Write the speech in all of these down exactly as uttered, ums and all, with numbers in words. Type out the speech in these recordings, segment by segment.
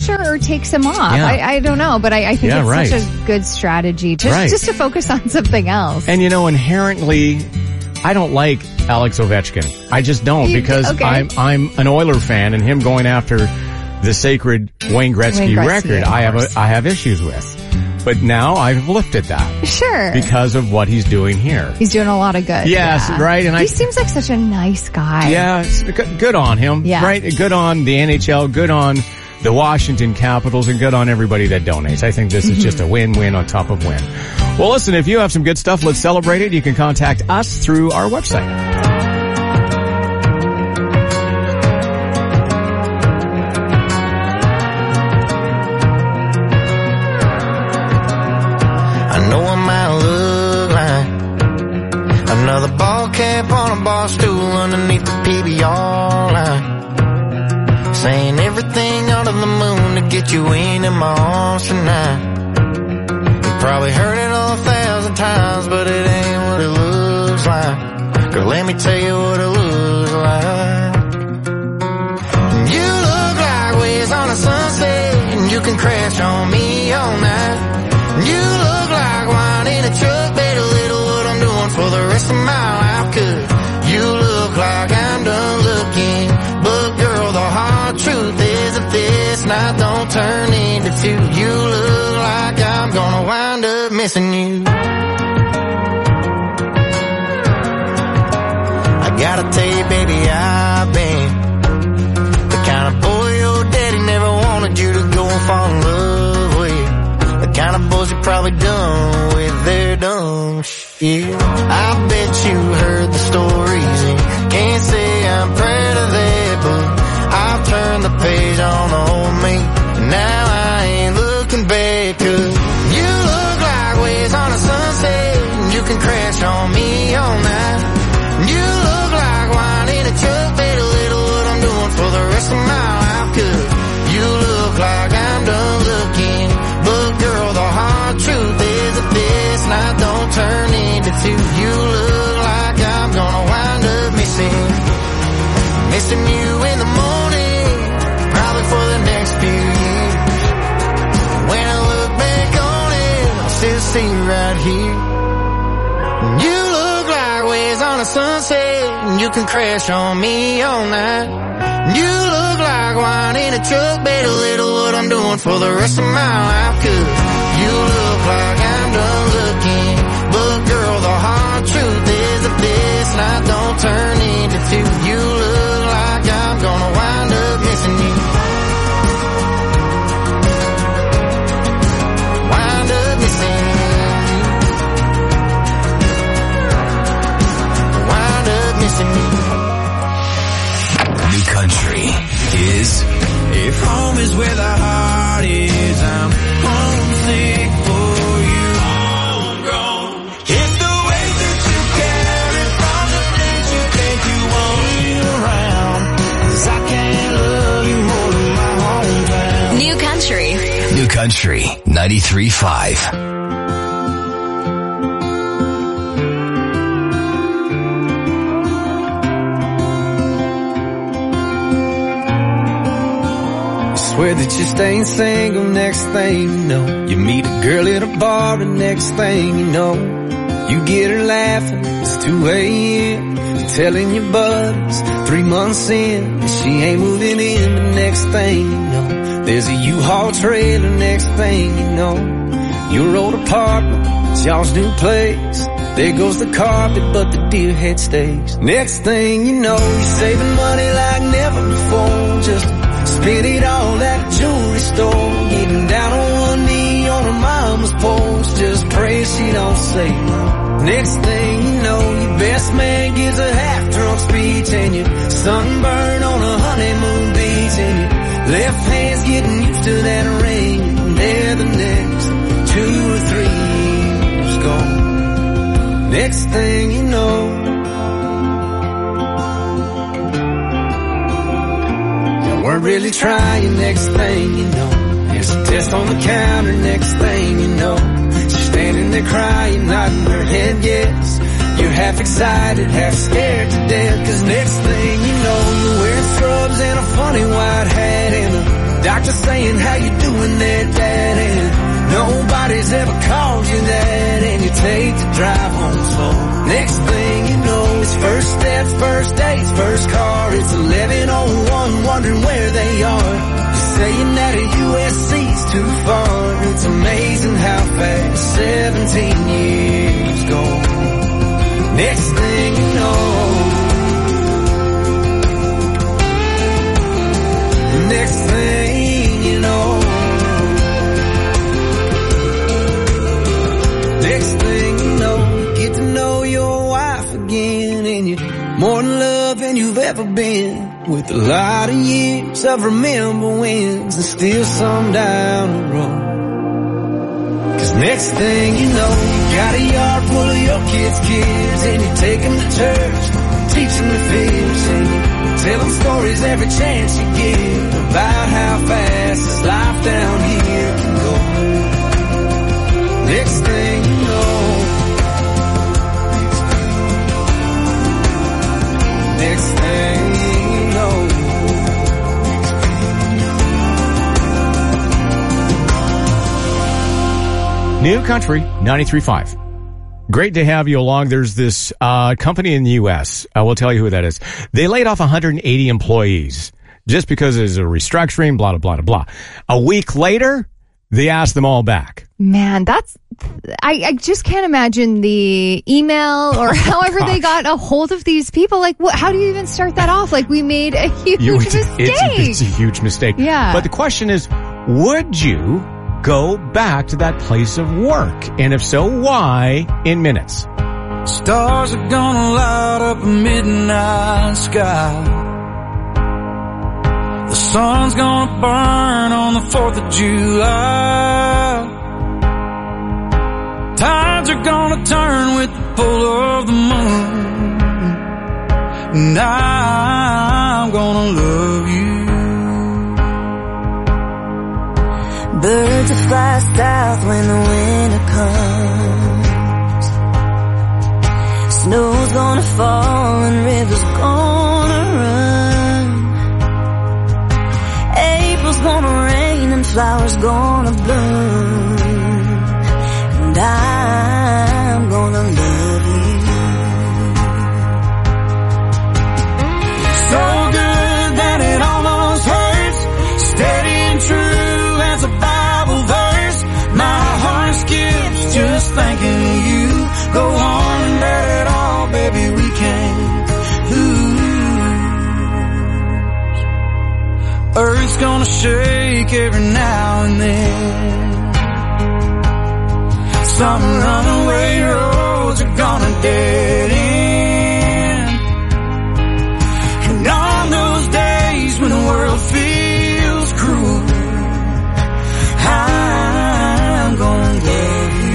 extra or takes him off. Yeah. I, I don't know, but I, I think Yeah, it's right. such a good strategy just, Right. just to focus on something else. And you know, inherently, I don't like Alex Ovechkin. I just don't You- because okay. I'm I'm an Oiler fan, and him going after the sacred Wayne Gretzky, Wayne Gretzky, record, of I have a, course. I have issues with. But now I've lifted that Sure. because of what he's doing here. He's doing a lot of good. Yes, yeah. right, and he I- seems like such a nice guy. Yeah, it's good good on him. Yeah. Right? Good on the N H L, good on the Washington Capitals, and good on everybody that donates. I think this is just a win-win on top of win. Well, listen, if you have some good stuff, let's celebrate it. You can contact us through our website. I know I might look like another ball cap on a bar stool underneath the P B R line, saying everything under the moon to get you into my arms tonight. You probably heard it all a thousand times, but it ain't what it looks like. Girl, let me tell you what it looks like. You look like waves on a sunset, and you can crash on me all night. You look like wine in a truck, better little what I'm doing for the rest of my life. Cause you look like I'm done looking, but girl, the hard truth is if this night don't turn into two, you look like I'm gonna wind up missing you. I gotta tell you, baby, I've been the kind of boy your daddy never wanted you to go and fall in love with. The kind of boys you probably done with their dumb shit. I bet you heard the stories and can't say I'm proud of that, but I've turned the page on old me, and now I ain't looking back. Cause you look like waves on a sunset, and you can crash on me all night. You look like wine in a truck, better little what I'm doing for the rest of my life. Cause you look like I'm done looking, but girl, the hard truth is that this night don't turn into two. You look like I'm gonna wind up missing, missing you in the morning, probably for the next few years. When I look back on it, I'll still see you right here. You look like waves on a sunset, and you can crash on me all night. You look like wine in a truck, better little what I'm doing for the rest of my life. Cause you look like I'm done looking, but girl, the hard truth is if this night don't turn into two, you look like I'm gonna wind up missing you. Wind up missing you. Wind up missing you. New country is If home is where the heart is, I'm homesick for you. Homegrown. It's the way that you carry from the things you think you want me around. 'Cause I can't love you more than my hometown. New country. New Country ninety-three point five. Swear that you staying single, next thing you know, you meet a girl at a bar, and next thing you know, you get her laughing, it's two a.m., you're telling your buddies, three months in, that she ain't moving in, but next thing you know, there's a U-Haul trailer, next thing you know, your old apartment, it's y'all's new place, there goes the carpet, but the deer head stays. Next thing you know, you're saving money like never before, just spend it all at a jewelry store, getting down on one knee on her mama's porch, just pray she don't say no. Next thing you know, your best man gives a half-drunk speech, and you're sunburned on a honeymoon beach, and your left hand's getting used to that ring, and there the next two or three years gone. Next thing you know, weren't really trying, next thing you know, there's a test on the counter, next thing you know, she's standing there crying, nodding her head yes, you're half excited, half scared to death, cause next thing you know, you're wearing scrubs and a funny white hat, and the doctor saying, how you doing there, Dad? And nobody's ever called you that. And you take the drive home slow. Next thing you know, it's first steps, first dates, first car. It's eleven oh one, wondering where they are. You're saying that a U S C's too far. It's amazing how fast seventeen years go. Next thing you know, next thing you know, next thing you know, you get to know your wife again, and you're more in love than you've ever been. With a lot of years of remember wins and still some down the road. Cause next thing you know, you got a yard full of your kids' kids, and you take them to church, teach them to fish, and you tell them stories every chance you get about how fast this life down here can go. Next thing you know, next thing you know, New Country ninety-three point five. Great to have you along. There's this uh company in the U S. I will tell you who that is. They laid off one hundred eighty employees just because there's a restructuring, blah, blah, blah, blah. A week later, they asked them all back. Man, that's, I, I just can't imagine the email or however they got a hold of these people. Like, what, how do you even start that off? Like, we made a huge You- mistake. It's, it's a huge mistake. Yeah. But the question is, would you go back to that place of work? And if so, why? In minutes. stars are gonna light up a midnight sky. The sun's gonna burn on the fourth of July. Tides are gonna turn with the pull of the moon. And I'm gonna love you. Birds will fly south when the winter comes. Snow's gonna fall and rivers gonna run. April's gonna rain and flowers gonna bloom. And I'm gonna love you. So good that it almost hurts. Steady and true as a Bible verse. My heart skips just thinking of you. Go on and let it all, baby, we can't lose. Earth's gonna shake every now and then. Some runaway roads are gonna dead end. And on those days when the world feels cruel, I'm gonna love you.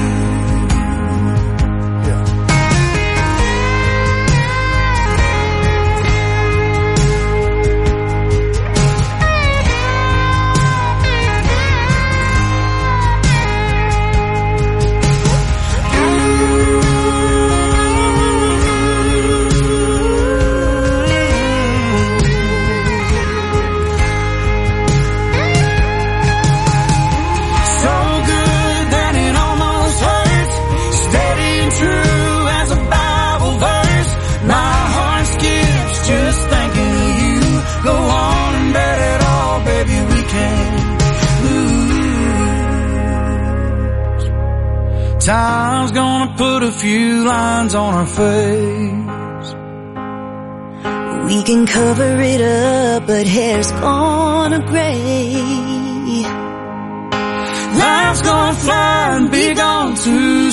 Time's gonna put a few lines on our face. We can cover it up, but hair's gonna gray. Life's gonna fly and be gone too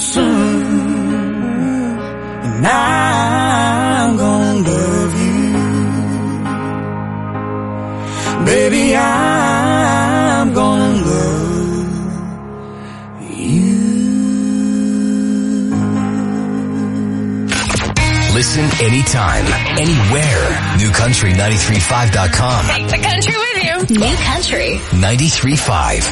soon. And I'm gonna love you. Baby, I'm gonna love you. Listen anytime, anywhere. New Country ninety-three point five dot com. Take the country with you. New Country ninety-three point five.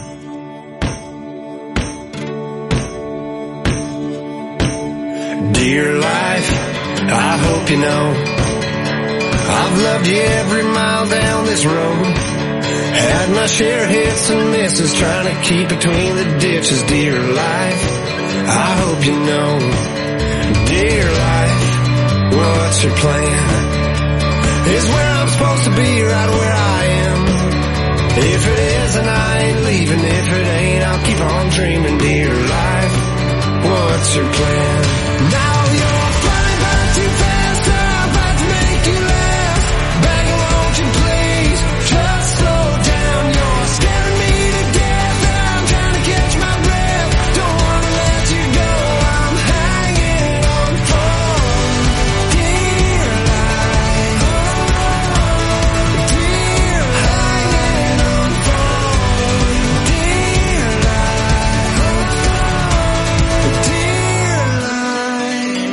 Dear life, I hope you know I've loved you every mile down this road. Had my share of hits and misses, trying to keep between the ditches. Dear life, I hope you know. Dear life, what's your plan? Is where I'm supposed to be, right where I am. If it is, then I ain't leaving. If it ain't, I'll keep on dreaming. Dear life, what's your plan? Now you're flying by too fast, I'm about to make you laugh. Baby, won't you please just slow down? You're scaring me to death, I'm trying to catch my breath. Don't wanna let you go, I'm hanging on for dear life. Dear hanging on for dear life. Dear life.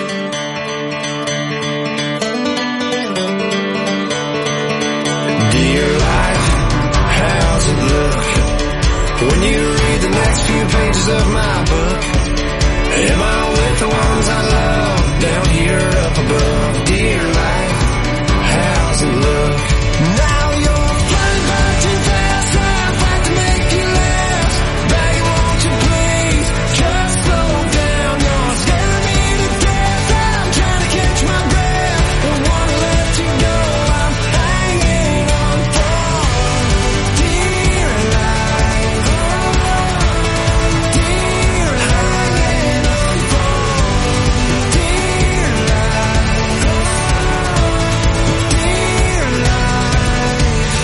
Dear life, how's it look when you read the next few pages of my book? Am I with the ones I love down here or up above? Dear life, how's it look? Now you're flying by too fast, I'm about to make you laugh. Baby, won't you please just slow down? You're scaring me to death, I'm trying to catch my breath. Don't wanna let you go, I'm hanging on for dear life. Dear hanging on for dear life. Dear life.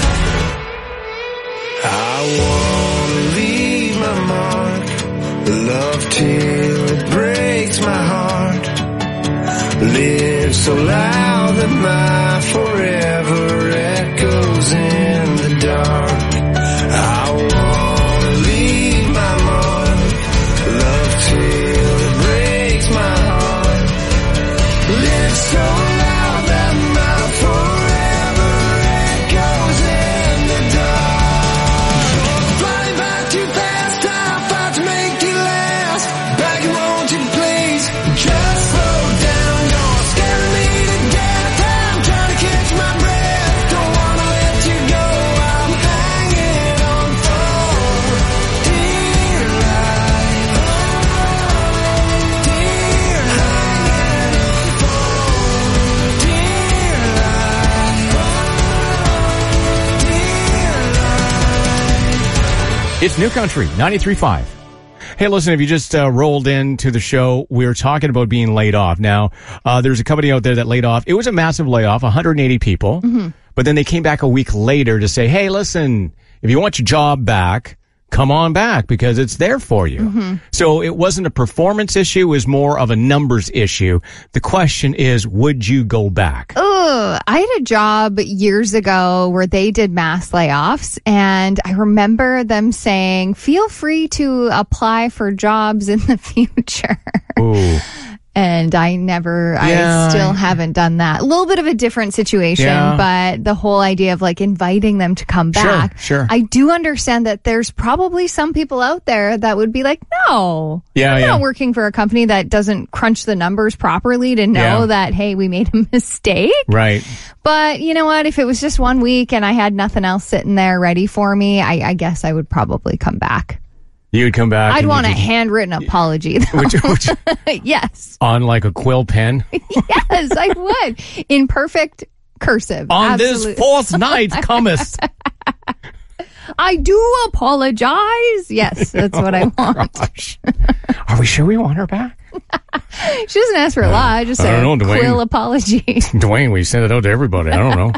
I wanna leave my mark, love till it breaks my heart. Live so loud that my forever echoes in the dark. I wanna leave my mark, love till it breaks my heart. Live so loud that my forever echoes in the dark. Flying by too fast, I'm about to make you last. Back, won't you please just slow down? You're scaring me to death, I'm trying to catch my breath. Don't wanna let you go, I'm hanging on for dear life. Dear hanging on for dear life. Dear life. It's New Country, ninety-three point five. Hey, listen, if you just uh, rolled into the show, we were talking about being laid off. Now, uh, there's a company out there that laid off. It was a massive layoff, one hundred eighty people. But then they came back a week later to say, hey, listen, if you want your job back, come on back because it's there for you. So it wasn't a performance issue. It was more of a numbers issue. The question is, would you go back? Ugh, I had a job years ago where they did mass layoffs, and I remember them saying, feel free to apply for jobs in the future. Ooh. And I never, Yeah. I still haven't done that. A little bit of a different situation, Yeah. but the whole idea of like inviting them to come Sure, back. sure. I do understand that there's probably some people out there that would be like, no, Yeah, I'm yeah. not working for a company that doesn't crunch the numbers properly to know Yeah. that, hey, we made a mistake. Right. But you know what? If it was just one week and I had nothing else sitting there ready for me, I, I guess I would probably come back. You would come back. I'd and want a you just- handwritten apology, though. Would you- would you- Yes. on like a quill pen. Yes, I would. In perfect cursive. On Absolute- this fourth night cometh. I do apologize. Yes, that's what I want. Gosh. Are we sure we want her back? She doesn't ask for a lot. I just I say don't know, Dwayne. quill apology. Dwayne, we sent it out to everybody. I don't know.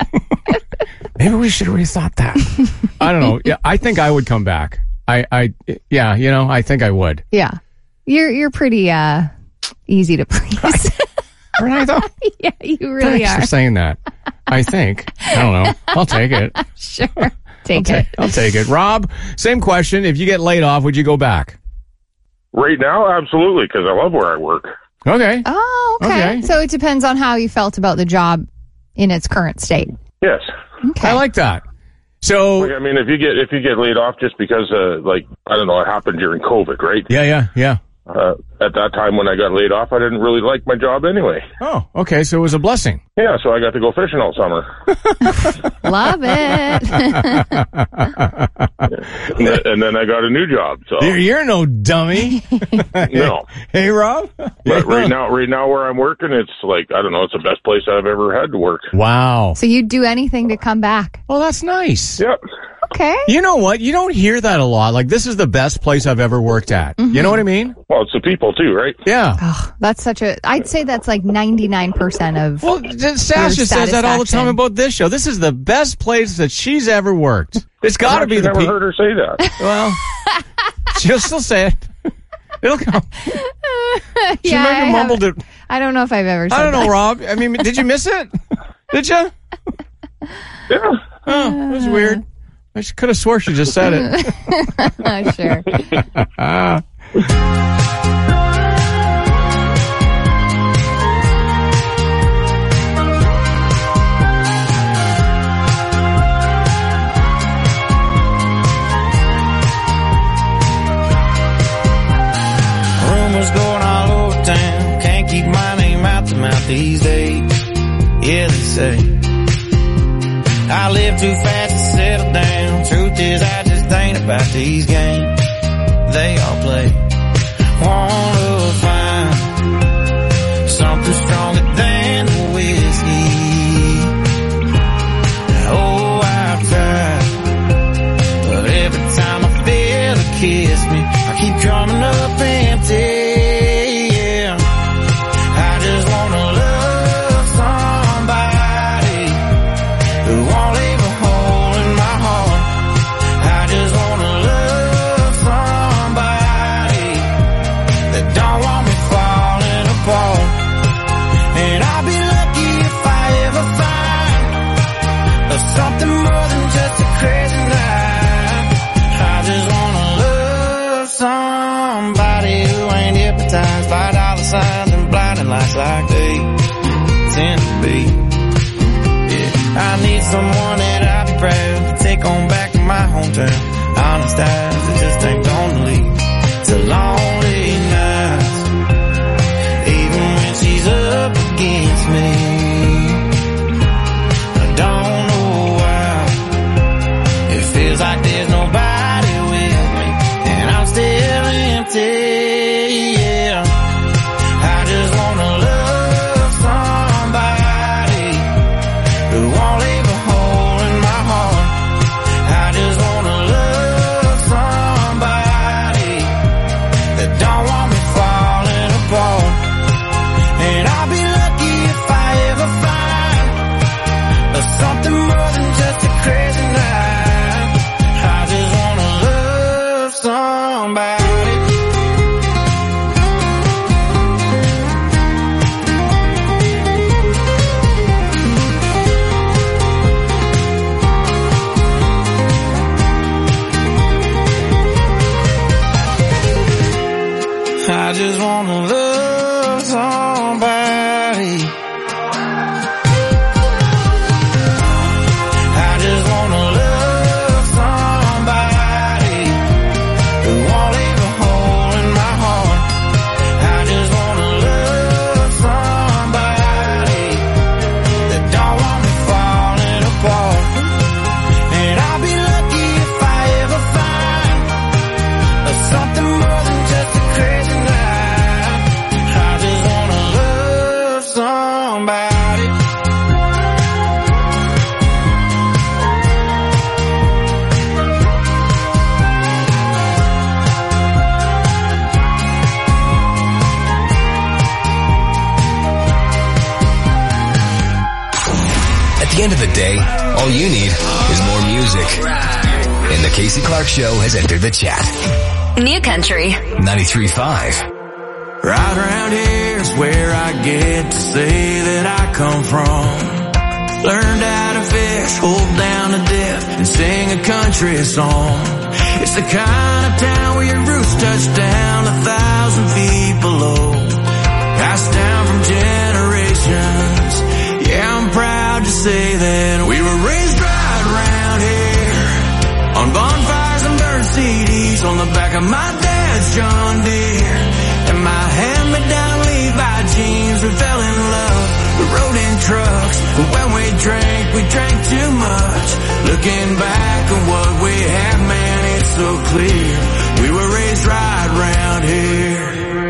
Maybe we should rethought that. I don't know. Yeah, I think I would come back. I, I, yeah, you know, I think I would. Yeah. You're you're pretty uh easy to please. Aren't I though? Yeah, you really Thanks are. for saying that. I think. I don't know. I'll take it. Sure. Take I'll, it. ta- I'll take it. Rob, same question. If you get laid off, would you go back? Right now, absolutely, because I love where I work. Okay. Oh, okay. Okay. So it depends on how you felt about the job in its current state. Yes. Okay. I like that. So, Like, I mean, if you get if you get laid off just because, uh, like, I don't know, it happened during COVID, right? yeah, yeah, yeah. uh, at that time when I got laid off, I didn't really like my job anyway. Oh, okay. So it was a blessing. Yeah, so I got to go fishing all summer. Love it. and, then, and then I got a new job. So You're, you're no dummy. no. Hey, Rob? But right now, right now where I'm working, it's like, I don't know, it's the best place I've ever had to work. Wow. So you'd do anything to come back. Well, that's nice. Yep. Okay. You know what? You don't hear that a lot. Like, this is the best place I've ever worked at. Mm-hmm. You know what I mean? Well, it's the people too, right? Yeah. Oh, that's such a, I'd say that's like ninety-nine percent of. Well, Sasha says that all the time about this show. This is the best place that she's ever worked. It's got to be the I've never people. heard her say that. Well, she'll still say it. It'll come. She Yeah, maybe I mumbled it. I don't know if I've ever said I don't know, that. Rob. I mean, did you miss it? Did you? Yeah. Oh, it was weird. I could have swore she just said it. Sure. Ah. Rumors going all over town. Can't keep my name out the mouth these days. Yeah, they say I live too fast to settle down. Truth is, I just ain't about these games they all play. Wanna find something stronger than the whiskey. Oh, I've tried, but every time I feel a kiss me, I keep coming up empty. Yeah, I just wanna love somebody who won't leave a hole in my heart. I just wanna love somebody that don't want me falling apart. And I'll be lucky if I ever find something more than just a crazy night. I just wanna love somebody who ain't hypnotized by dollar signs and blinding lights like they tend to be. Yeah, I need someone that I'll be proud to take on back to my hometown. Honest eyes that just ain't gonna lead to lonely nights, even when she's up against me. I don't know why it feels like there's nobody with me, and I'm still empty. Yeah, I just wanna love somebody who won't leave a hole in my heart. I just wanna love somebody that don't want me falling apart. And I'll be lucky if I ever find something more than just a crazy night. I just wanna love somebody. I just wanna love somebody. I just wanna love somebody who won't leave a hole in my heart. I just wanna love somebody that don't want me falling apart. And I'll be lucky if I ever find something more than just a crazy night. I just wanna love somebody. At the end of the day, all you need is more music. And the Casey Clark Show has entered the chat. New Country. ninety-three point five. Right around here is where I get to say that I come from. Learned how to fish, hold down a dip, and sing a country song. It's the kind of town where your roots touch down a thousand feet below. Passed down from generations. Yeah, I'm proud to say that we were raised right around here. On bonfires and burnt C Ds on the back of my dad's John Deere. and my hand-me-down Levi jeans. We fell in love, we rode in trucks, but when we drank, we drank too much. Looking back on what we had, man, it's so clear. We were raised right round here.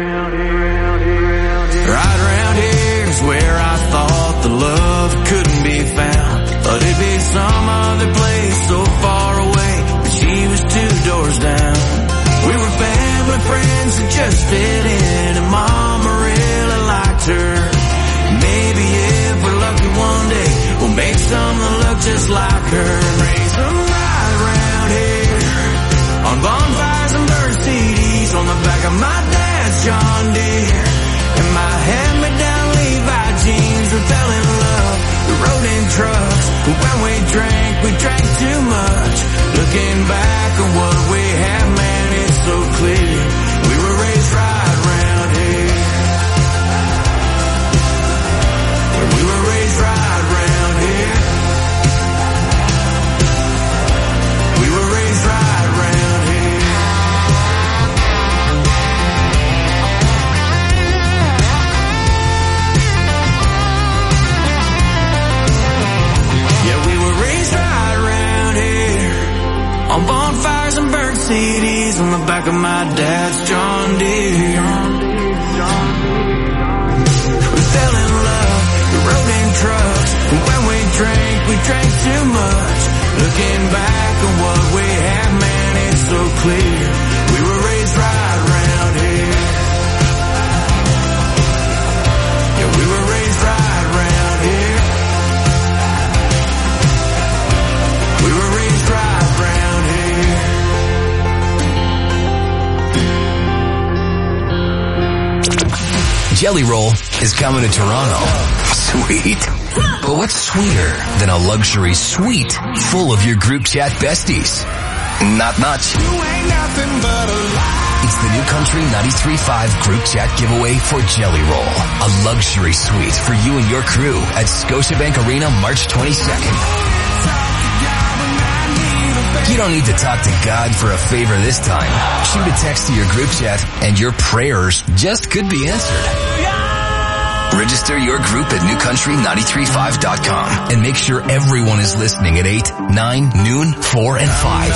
Right around here is where I thought the love couldn't be found. Thought it'd be some other place so far away, but she was two doors down. We were family friends that just fit in, and Mama really liked her. Maybe if we're lucky one day, we'll make some that look just like her. Raise them right around here, on bonfires and bird C Ds, on the back of my dad's John Deere, and my hand-me-down Levi jeans. We fell in love, we rode in trucks, but when we drank, we drank too much. Looking back on what we had, man, it's so clear. We were raised right around here. We were raised right around here. We were raised right around here. Yeah, we were raised right around here, on bonfires and burnt C Ds, on the back of my dad's John Deere. We fell in love, we rode in trucks, and when we drank, we drank too much. Looking back on what we had, man, it's so clear. We were raised right around here. Yeah, we were raised right around here. We were raised right around here. Jelly Roll is coming to Toronto. Sweet. But what's sweeter than a luxury suite full of your group chat besties? Not much. It's the New Country ninety-three point five group chat giveaway for Jelly Roll. A luxury suite for you and your crew at Scotiabank Arena March twenty-second. You don't need to talk to God for a favor this time. Shoot a text to your group chat and your prayers just could be answered. Register your group at new country nine three five dot com and make sure everyone is listening at eight, nine, noon, four, and five.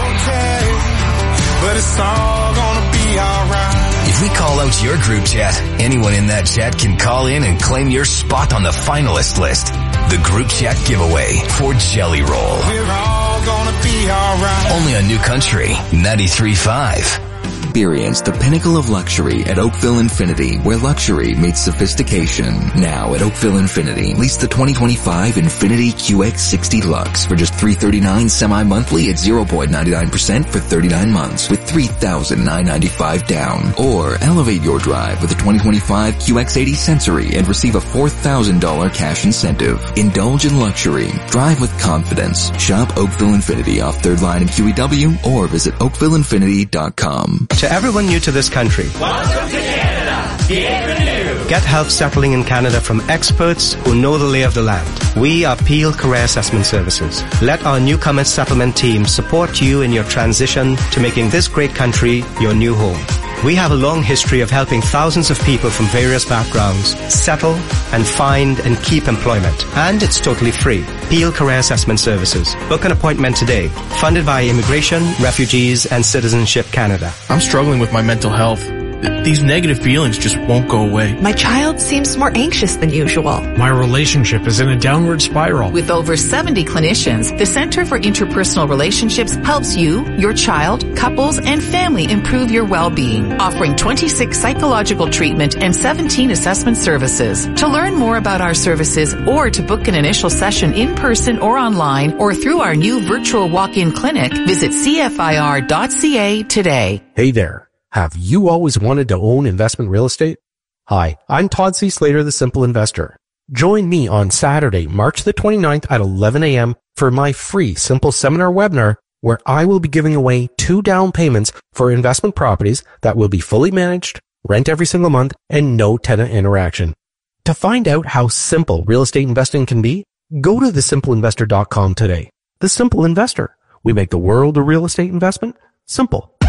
But it's all gonna be alright. If we call out your group chat, anyone in that chat can call in and claim your spot on the finalist list. The group chat giveaway for Jelly Roll. We're all gonna be alright. Only on New Country ninety-three point five. Experience the pinnacle of luxury at Oakville Infinity, where luxury meets sophistication. Now at Oakville Infinity, lease the twenty twenty-five Infinity Q X sixty Lux for just three hundred thirty-nine dollars semi-monthly at zero point nine nine percent for thirty-nine months with three thousand nine hundred ninety-five dollars down. Or elevate your drive with the twenty twenty-five Q X eighty Sensory and receive a four thousand dollars cash incentive. Indulge in luxury. Drive with confidence. Shop Oakville Infinity off third Line in Q E W or visit oakville infinity dot com. To everyone new to this country, welcome to Canada. Bienvenue. Get help settling in Canada from experts who know the lay of the land. We are Peel Career Assessment Services. Let our newcomer settlement team support you in your transition to making this great country your new home. We have a long history of helping thousands of people from various backgrounds settle and find and keep employment. And it's totally free. Peel Career Assessment Services. Book an appointment today. Funded by Immigration, Refugees and Citizenship Canada. I'm struggling with my mental health. These negative feelings just won't go away. My child seems more anxious than usual. My relationship is in a downward spiral. With over seventy clinicians, the Center for Interpersonal Relationships helps you, your child, couples, and family improve your well-being, offering twenty-six psychological treatment and seventeen assessment services. To learn more about our services or to book an initial session in person or online or through our new virtual walk-in clinic, visit c f i r dot c a today. Hey there. Have you always wanted to own investment real estate? Hi, I'm Todd C. Slater, the Simple Investor. Join me on Saturday, March the twenty-ninth at eleven a.m. for my free Simple Seminar webinar where I will be giving away two down payments for investment properties that will be fully managed, rent every single month, and no tenant interaction. To find out how simple real estate investing can be, go to the simple investor dot com today. The Simple Investor. We make the world of real estate investment simple.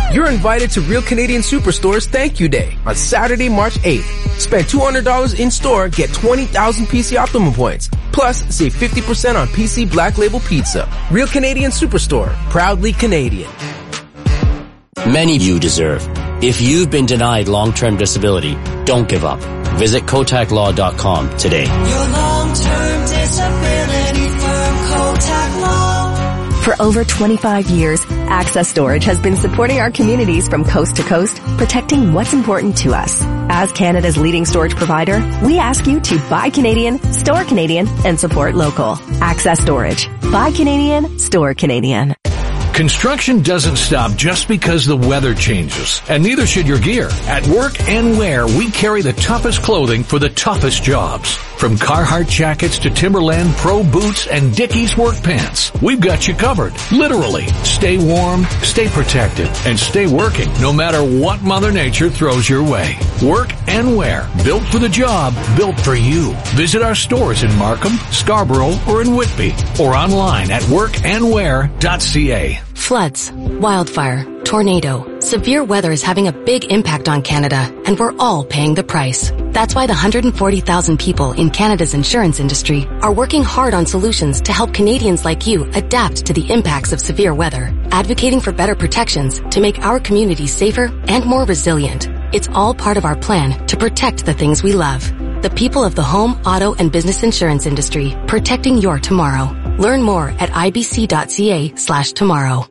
You're invited to Real Canadian Superstore's Thank You Day on Saturday, March eighth. Spend two hundred dollars in store, get twenty thousand P C Optimum points. Plus, save fifty percent on P C Black Label Pizza. Real Canadian Superstore. Proudly Canadian. Many of you deserve. If you've been denied long-term disability, don't give up. Visit Kotak Law dot com today. Your long-term disability firm, Kotak Law. For over twenty-five years, Access Storage has been supporting our communities from coast to coast, protecting what's important to us. As Canada's leading storage provider, we ask you to buy Canadian, store Canadian, and support local. Access Storage. Buy Canadian, store Canadian. Construction doesn't stop just because the weather changes, and neither should your gear. At Work and Wear, we carry the toughest clothing for the toughest jobs. From Carhartt jackets to Timberland Pro boots and Dickies work pants, we've got you covered. Literally. Stay warm, stay protected, and stay working no matter what Mother Nature throws your way. Work and Wear. Built for the job, built for you. Visit our stores in Markham, Scarborough, or in Whitby, or online at work and wear dot c a. Floods, wildfire, tornado. Severe weather is having a big impact on Canada, and we're all paying the price. That's why the one hundred forty thousand people in Canada's insurance industry are working hard on solutions to help Canadians like you adapt to the impacts of severe weather, advocating for better protections to make our communities safer and more resilient. It's all part of our plan to protect the things we love. The people of the home, auto, and business insurance industry, protecting your tomorrow. Learn more at I B C dot C A slash tomorrow.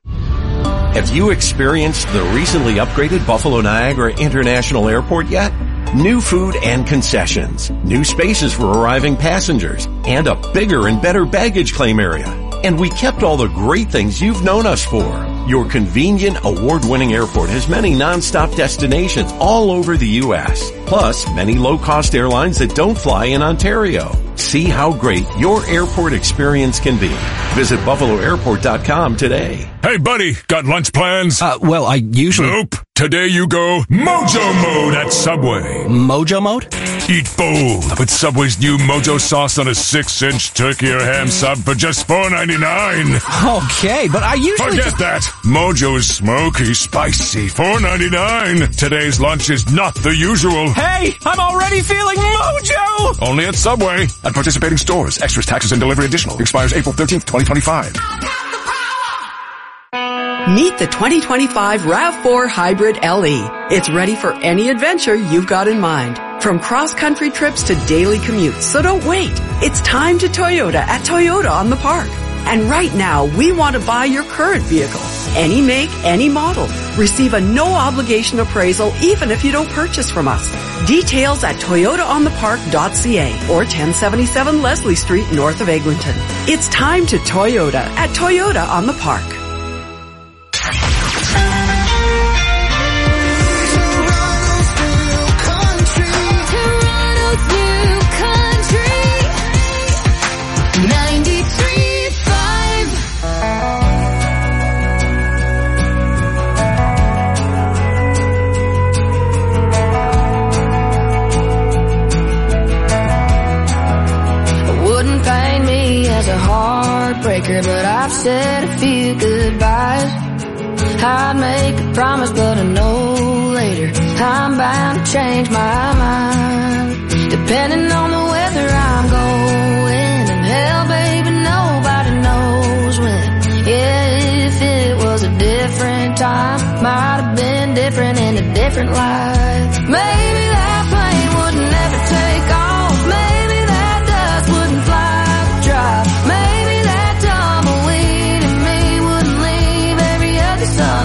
Have you experienced the recently upgraded Buffalo Niagara International Airport yet? New food and concessions, new spaces for arriving passengers, and a bigger and better baggage claim area. And we kept all the great things you've known us for. Your convenient, award-winning airport has many non-stop destinations all over the U S, plus many low-cost airlines that don't fly in Ontario. See how great your airport experience can be. Visit buffalo airport dot com today. Hey, buddy, got lunch plans? Uh, well, I usually... Nope. Today you go Mojo Mode at Subway. Mojo Mode? Eat bold with Subway's new Mojo sauce on a six-inch turkey or ham sub for just four ninety-nine. Okay, but I usually... Forget that. Mojo's smoky, spicy, four ninety-nine. Today's lunch is not the usual. Hey, I'm already feeling Mojo! Only at Subway. At participating stores. Extras, taxes, and delivery additional. Expires April thirteenth, twenty twenty-five. Meet the twenty twenty-five RAV four Hybrid L E. It's ready for any adventure you've got in mind. From cross-country trips to daily commutes. So don't wait. It's time to Toyota at Toyota on the Park. And right now, we want to buy your current vehicle. Any make, any model. Receive a no-obligation appraisal even if you don't purchase from us. Details at toyota on the park dot c a or ten seventy-seven Leslie Street north of Eglinton. It's time to Toyota at Toyota on the Park. A heartbreaker, but I've said a few goodbyes. I'd make a promise, but I know later I'm bound to change my mind. Depending on the weather I'm going, and hell, baby, nobody knows when. Yeah, if it was a different time, might have been different in a different life. Maybe that plane would never take off. Maybe that dust wouldn't fly. Maybe that tumbleweed in me wouldn't leave every other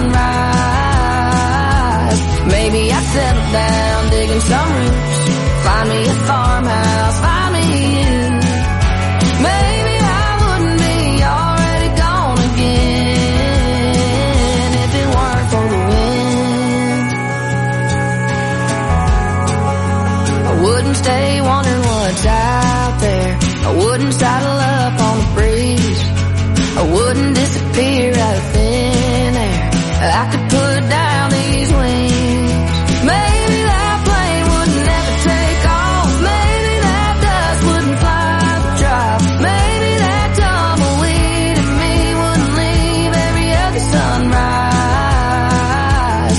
sunrise. Maybe I'd settle down digging some roots, find me a farmhouse, find me you. Maybe I wouldn't be already gone again if it weren't for the wind. I wouldn't stay wondering what's out there. I wouldn't saddle up on the breeze. I wouldn't disappear out of thin air. I could put down these wings. Maybe that plane would never take off. Maybe that dust wouldn't fly the drop. Maybe that tumbleweed in me wouldn't leave every other sunrise.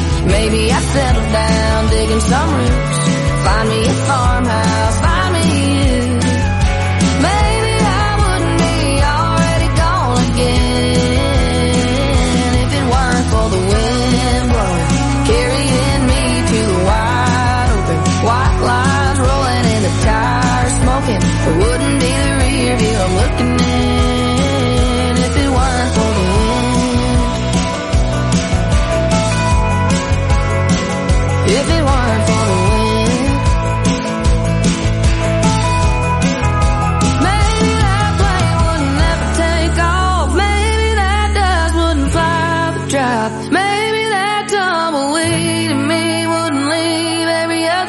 life. Maybe that tumbleweed in me wouldn't leave every other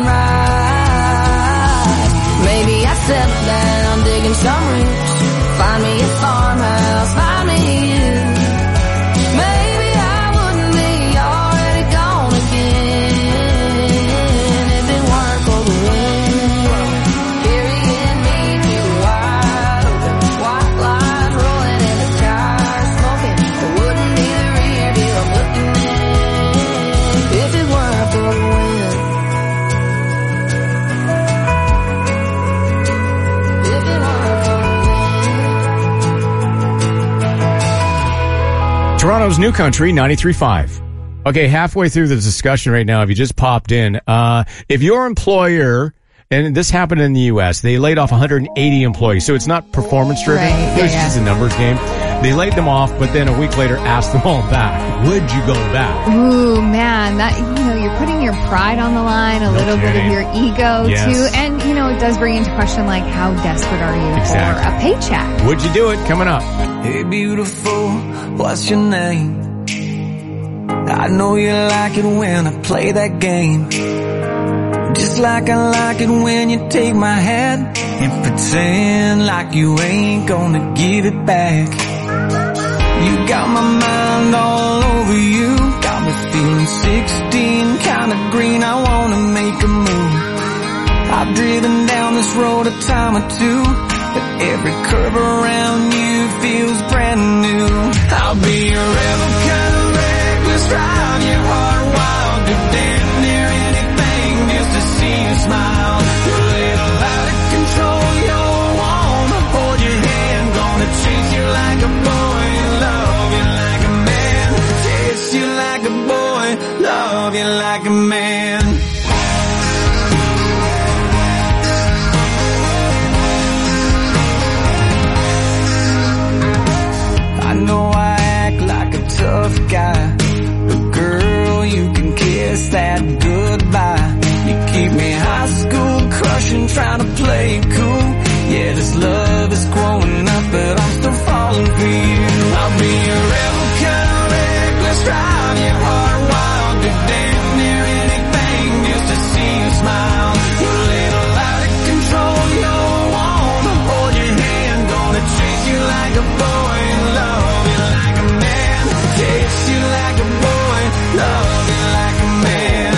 sunrise. Maybe I settle down digging some roots, find me a farmhouse, find me you. Maybe I wouldn't be already gone again if it weren't for the wind carrying me to the wide open white lines rolling in the tires smoking. It wouldn't be the rear view I'm looking in if it weren't for the wind. If it weren't for the Toronto's New Country, ninety-three point five. Okay, halfway through the discussion right now, if you just popped in, uh, if your employer, and this happened in the U S, they laid off one hundred eighty employees, so it's not performance driven, Right, yeah, it was yeah. just a numbers game. They laid them off, but then a week later asked them all back. Would you go back? Ooh, man, that, you know, you're putting your pride on the line, a little bit of your ego Yes. too, and, you know, it does bring into question, like, how desperate are you Exactly. for a paycheck? Would you do it? Coming up. Hey beautiful, what's your name? I know you like it when I play that game. Just like I like it when you take my hand and pretend like you ain't gonna give it back. You got my mind all over you, got me feeling sixteen, kinda green, I wanna make a move. I've driven down this road a time or two, but every curve around you feels brand new. I'll be a rebel, kind of reckless, drive your heart wild, do damn near anything just to see you smile. You're a little out of control, you don't wanna hold your hand, gonna chase you like a boy, love you like a man, chase you like a boy, love you like a man. I know I act like a tough guy, but girl, you can kiss that goodbye. You keep me high school crushing, trying to play it cool. Yeah, this love is growing up, but I'm still falling for you. I'll be a rebel, kind of reckless, drive your heart wild, do damn near anything just to see you smile. You're a little out of control, you don't wanna hold your hand, gonna chase you like a boy, love you like a man, chase you like a boy, love you like a man.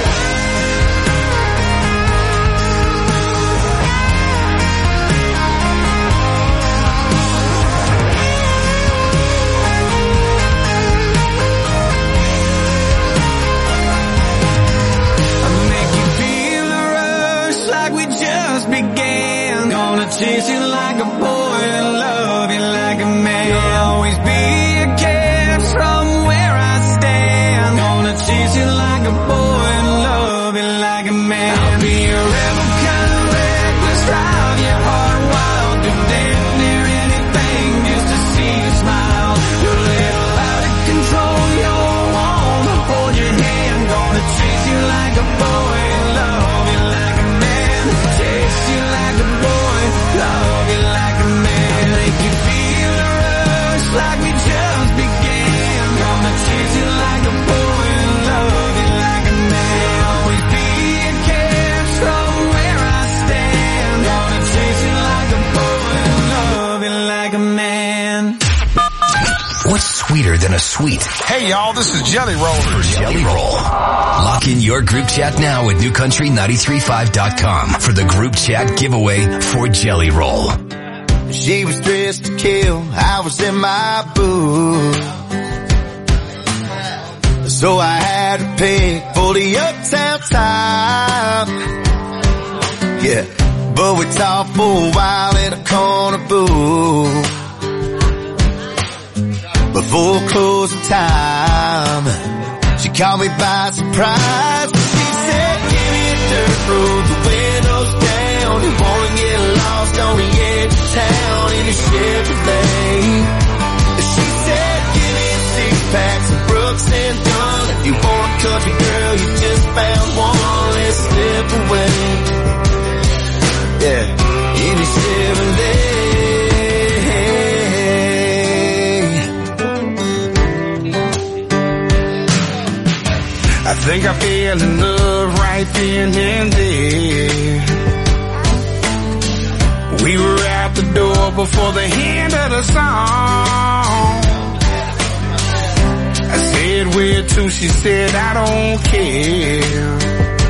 Chase you like a boy and love you like a man. You'll always be a catch from where I stand. Gonna chase you like a boy and love you like a man. I'll be a rebel, kind of reckless, drive your heart wild, do damn near anything just to see you smile. You're a little out of control, you don't wanna hold your hand. Gonna chase you like a boy and love you like a man. Chase you like a boy, love you like a man. Make you feel a rush like we just began. Gonna chase you like a boy and love you like a man. Always be a catch from where I stand. Gonna chase you like a boy and love you like a man. What's sweeter than a sweet? Hey y'all, this is Jelly Roll. Jelly Roll. Lock in your group chat now at new country nine three five dot com for the group chat giveaway for Jelly Roll. She was dressed to kill, I was in my booth. So I had to pick for the uptown time. Yeah, but we talked for a while in a corner booth. Before closing time, she caught me by surprise. She said, give me a dirt road, the windows down. You wanna get lost on the edge of town in a Chevrolet. She said, give me a six pack, some Brooks and Dunn. If you want a country girl, you just found one. Let's slip away. Yeah, in a Chevrolet. think I fell in love right then and there. We were out the door before the end of the song. I said, where to? She said, I don't care.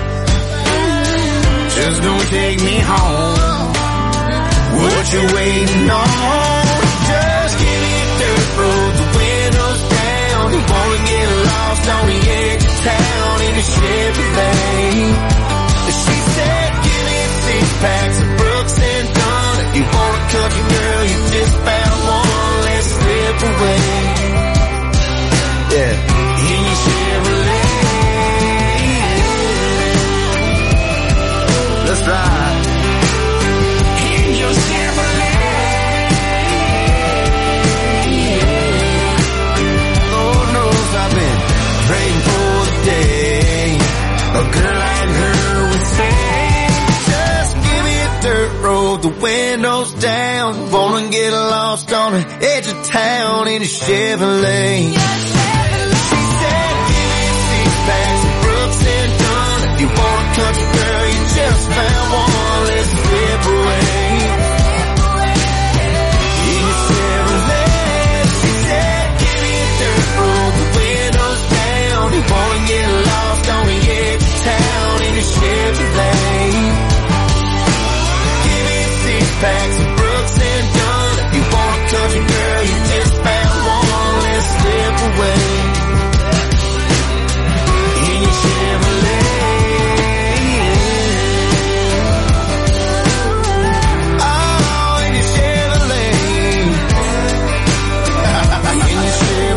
Just gonna take me home. What you waiting on? Just give me dirt road, the windows down. You wanna get lost on the edge of town in a Chevrolet. She said, give me six packs of Brooks and Dunn. If you want a country girl, you just found one. Let's slip away. Yeah, in your Chevrolet. Let's ride. In your Chevrolet. Lord knows I've been praying for the day a girl like her would say, just give me a dirt road, the windows down. Wanna get lost on the edge of town in a Chevrolet. She said, give me six packs of Brooks and Dunn. If you want a country girl, you just found one. Let's slip away. In a Chevrolet. She said, give me a dirt road, the windows down. You wanna get lost on the edge of town in a Chevrolet. Give me six packs of Brooks and Dunn. If you want a country girl, you just found one. Let's slip away. In your Chevrolet. Oh, in your Chevrolet. In your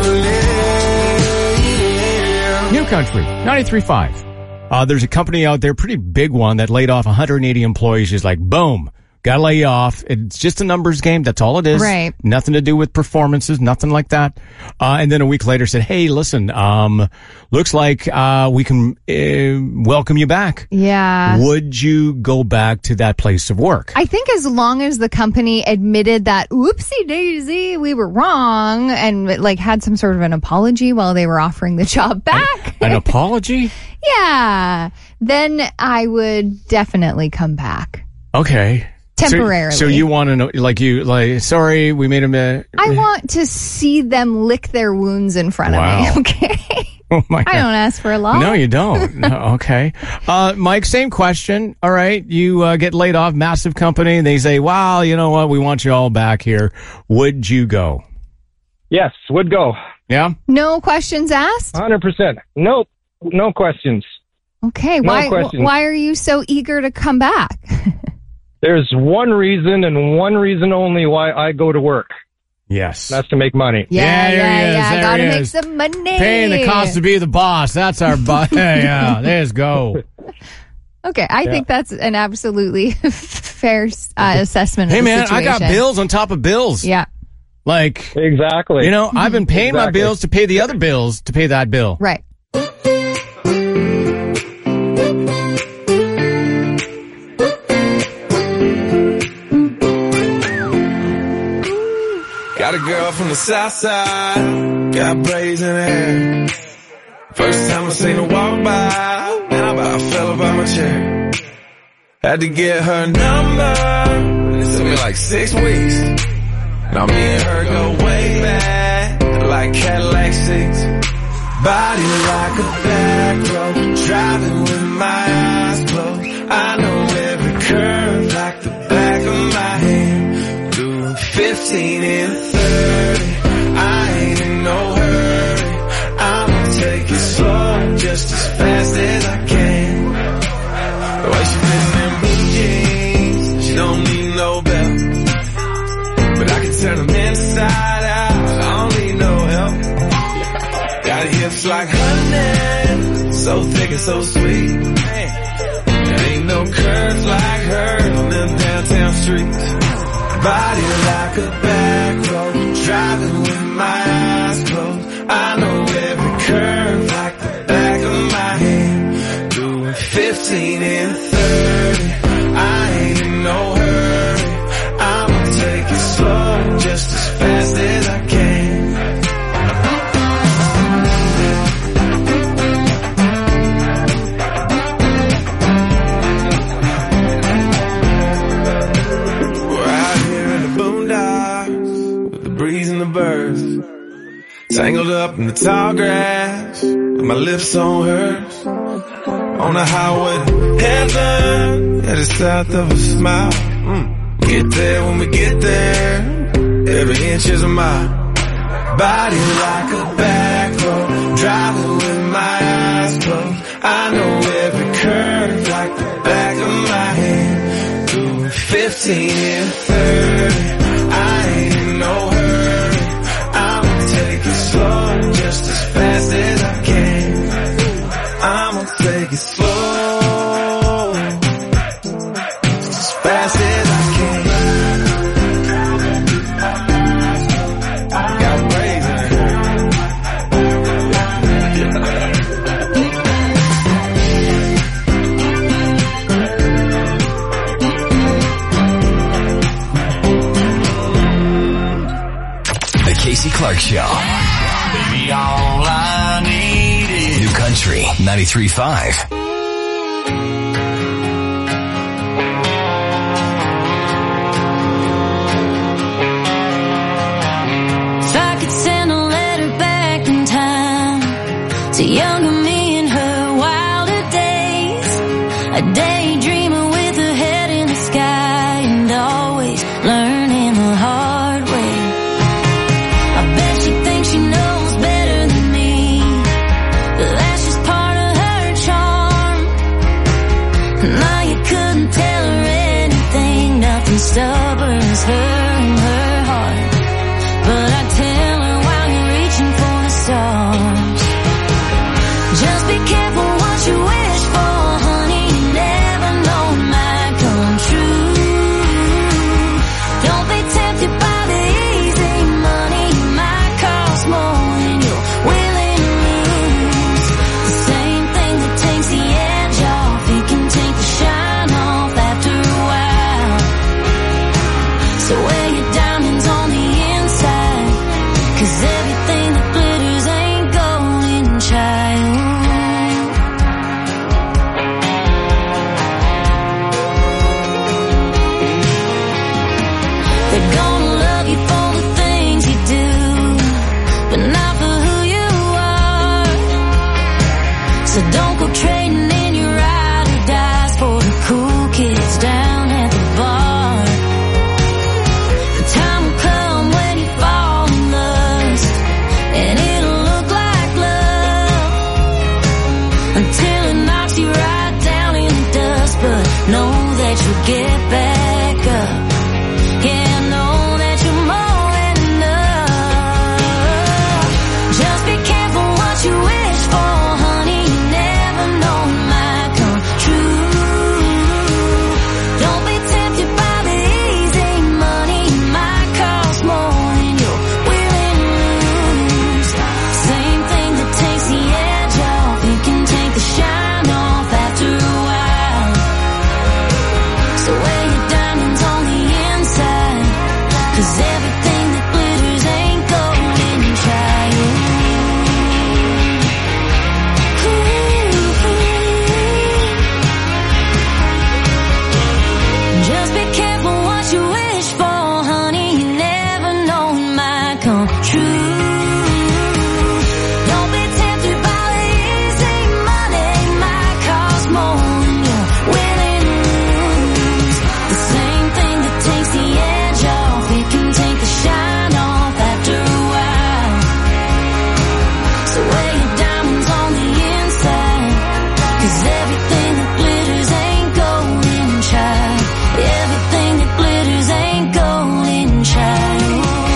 Chevrolet. New Country, ninety-three point five. Uh, there's a company out there, pretty big one, that laid off one hundred eighty employees. Just like, boom, got to lay you off. It's just a numbers game. That's all it is. Right. Nothing to do with performances, nothing like that. Uh, and then a week later said, hey, listen, um, looks like, uh, we can, uh, welcome you back. Yeah. Would you go back to that place of work? I think as long as the company admitted that, whoopsie daisy, we were wrong, and like had some sort of an apology while they were offering the job back. An apology? Yeah. Then I would definitely come back. Okay. Temporarily. So, so you want to know, like you, like, sorry, we made a mistake. I want to see them lick their wounds in front Wow. of me, okay? Oh my God. I don't ask for a lot. No, you don't. No, okay. Uh, Mike, same question. All right. You uh, get laid off, massive company, and they say, wow, you know what? We want you all back here. Would you go? Yes, would go. Yeah? No questions asked? one hundred percent. Nope. No questions. Okay. No why, questions. why are you so eager to come back? There's one reason and one reason only why I go to work. Yes. That's to make money. Yeah, there yeah, he is. yeah. There Gotta he make is. some money. Paying the cost to be the boss. That's our boss. Yeah, there's go. Okay, I Yeah. think that's an absolutely fair uh, assessment Hey, of the man, I situation. got bills on top of bills. Yeah. Like, exactly. You know, I've been paying my Exactly. bills to pay the other bills to pay that bill. Right. Got a girl from the south side, got braids in her hair. First time I seen her walk by, man, I about fell about my chair. Had to get her number, it took me like six weeks. Now me and her go way back, like Cadillac seats. Body like a back road, driving with my eyes closed. I know every curve like the back of my hand. Doing fifteen and thirty, I ain't in no hurry. I'ma take it slow, just as fast as I can. The way she fits in blue jeans, she don't need no belt. But I can turn them inside out, I don't need no help. Got hips like honey, so thick and so sweet. There ain't no curves like hers on them downtown streets. Body like a back road, driving with my eyes closed. I know every curve like the back of my hand. Doing fifteen and thirty, I ain't in no hurry. I'ma take it slow, just as fast as I can. Tangled up in the tall grass, with my lips on hers. On the highway to heaven, yeah, it's south of a smile. Mm. Get there when we get there, every inch is a mile. Body like a back road, driving with my eyes closed. I know every curve like the back of my hand. Through fifteen and thirty, I ain't in no hurry. I'ma take it slow, just as fast as I can. I'ma take it slow, just as fast as I can. Got brains in The Casey Clark Show. Baby, all I need is New Country ninety-three point five. If I could send a letter back in time to younger me in her wilder days, a daydreamer with her head in the sky and always learning the hard way. I bet she thinks she knows better than me, but that's just part of her charm. Now you couldn't tell her anything, nothing stubborn as her and her heart. But I tell her while you're reaching for the stars, just be careful what you wish for, honey. You never know it might come true. Don't be tempted by the easy money. It might cost more than you're willing to lose. The same thing that takes the edge off, it can take the shine off after a while. So wear your diamonds on the inside, 'cause everything that glitters ain't golden, child. They're gonna love you for the things you do, but not for who you are. So don't go trading in your ride or dies for the cool kids down at the bar. The time will come when you fall in lust, and it'll look like love until it knocks you right down in the dust. But know that you'll get back up. Yeah, know that you're more than enough. Just be careful what you wish for, honey. You never know it might come true. Don't be tempted by the easy money. It might cost more than you're willing to lose. Same thing that takes the edge off, it can take the shine off after a while. So wear your diamonds on the inside, 'cause everything that glitters ain't golden, child. Just be careful what you wish for, honey. You never know it might come true. Don't be tempted by the easy money. It might cost more than you're willing to lose. The same thing that takes the edge off, it can take the shine off after a while. So wear your diamonds on the inside, 'cause everything that glitters ain't golden, child. Everything that glitters ain't golden, child.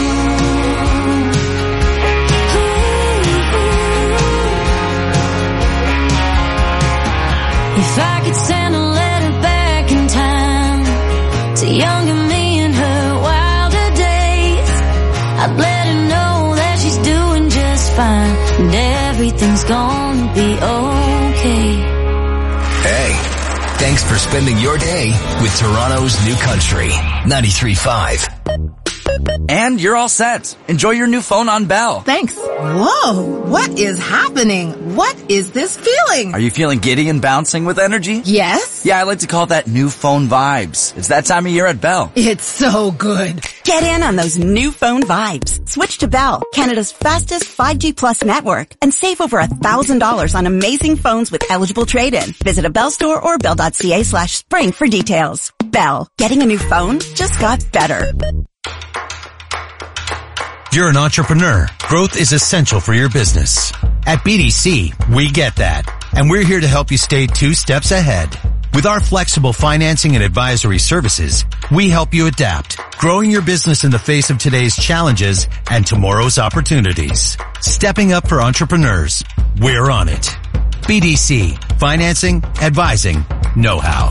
If I could send a letter back in time to younger me in her wilder days, I'd let her know that she's doing just fine and everything's gonna be okay. Hey, thanks for spending your day with Toronto's New Country ninety-three point five. And you're all set. Enjoy your new phone on Bell. Thanks. Whoa, what is happening? What is this feeling? Are you feeling giddy and bouncing with energy? Yes. Yeah, I like to call that new phone vibes. It's that time of year at Bell. It's so good. Get in on those new phone vibes. Switch to Bell, Canada's fastest five G plus network, and save over one thousand dollars on amazing phones with eligible trade-in. Visit a Bell store or bell.ca slash spring for details. Bell, getting a new phone just got better. You're an entrepreneur. Growth is essential for your business. At B D C, we get that. And we're here to help you stay two steps ahead. With our flexible financing and advisory services, we help you adapt, growing your business in the face of today's challenges and tomorrow's opportunities. Stepping up for entrepreneurs. We're on it. B D C. Financing, advising, know-how.